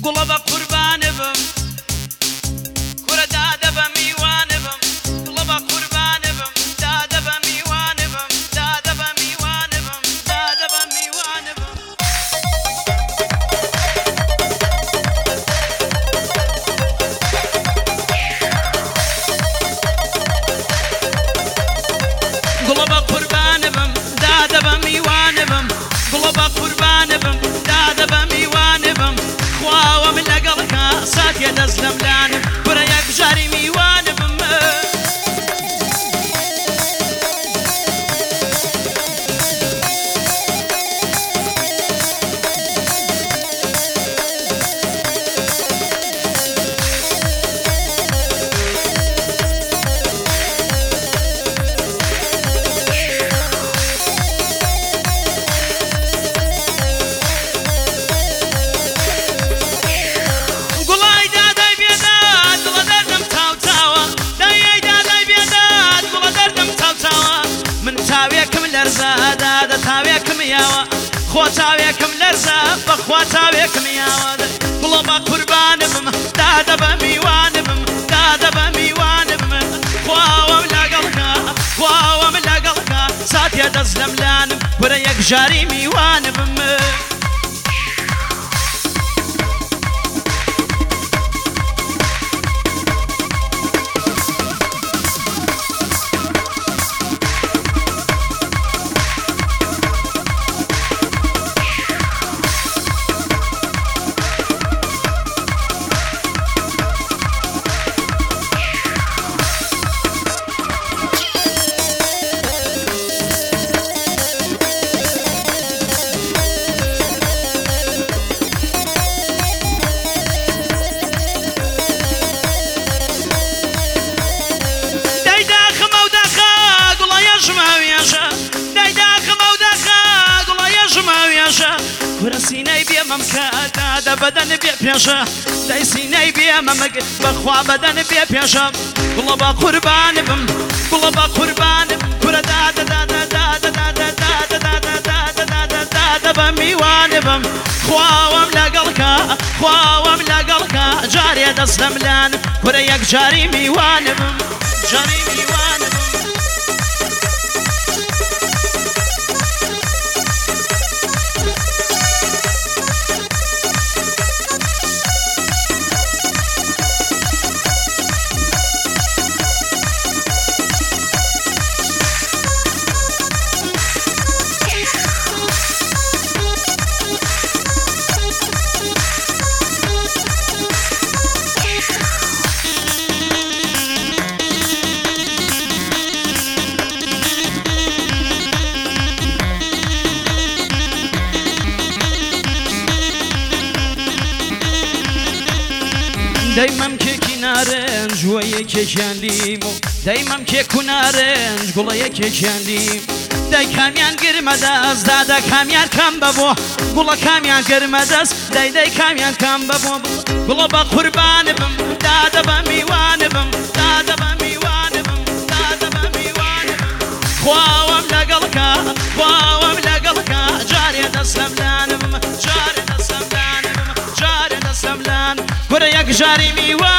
گوڵە بە قوربانە بم کورە دادە بە میوانە بم گوڵە بە قوربانە بم دادە بە میوانە بم دادە بە میوانە بم دادە بە میوانە بم گوڵە بە قوربانە بم دادە بە میوانە بم گوڵە بە قوربانە بم دادە بە میوانە بم خواوە من لەگەڵکە ساتیە دەست لەم لانم برە یەک بژاری میوانە بم تاوێکم لەرزە دادە تاوێکم یاوە خۆ تاوێکم لەرزە بەخوا تاوێکم یاوە گوڵە بە قوربانە بم دادە بە میوانە بم دادە بە میوانە بم خواوەم لەگەڵکە خواوەم لەگەڵکە ساتیە دەست لەم لانم ورە یەک ژاری میوانە بم ورە سینەی بێمەم کە دادە بەدەن بێ پێشە دەی سینەی بێمەمەگ بەخوا بەدەن بێ پێشە گوڵە بە قوربانە بم گوڵە بە قوربانە کورە دادە دادە دادە دادە دادە دادە دادە دادە دادە بە میوانە بم خواوەم لەگەڵکە خواوەم لەگەڵکە جارێ دەست لەم لانم کورە یەک جاری میوانە بم جاری میوانە بم دەیمەم کێکی نارنج وە یەکێکیان لیم و دەیمەم کێک و نارنج گوڵە یەکێکیان لیم دەی کامیان گرمە دەست دادە کامیان کەم بەبووە گوڵە کامیان گرمە دەست دەی کامیان کەم بەبووە گوڵە بە قوربانە بم دادە بە میوانە بم دادە بە میوانە بم دادە بە میوانە بم خواوەم لەگەڵکە خواوەم لەگەڵکە جارێ دەست لەم لانم جارێ دەست لەم لانم جارێ دەست لەم لانم ورە یەک ژاری میوانە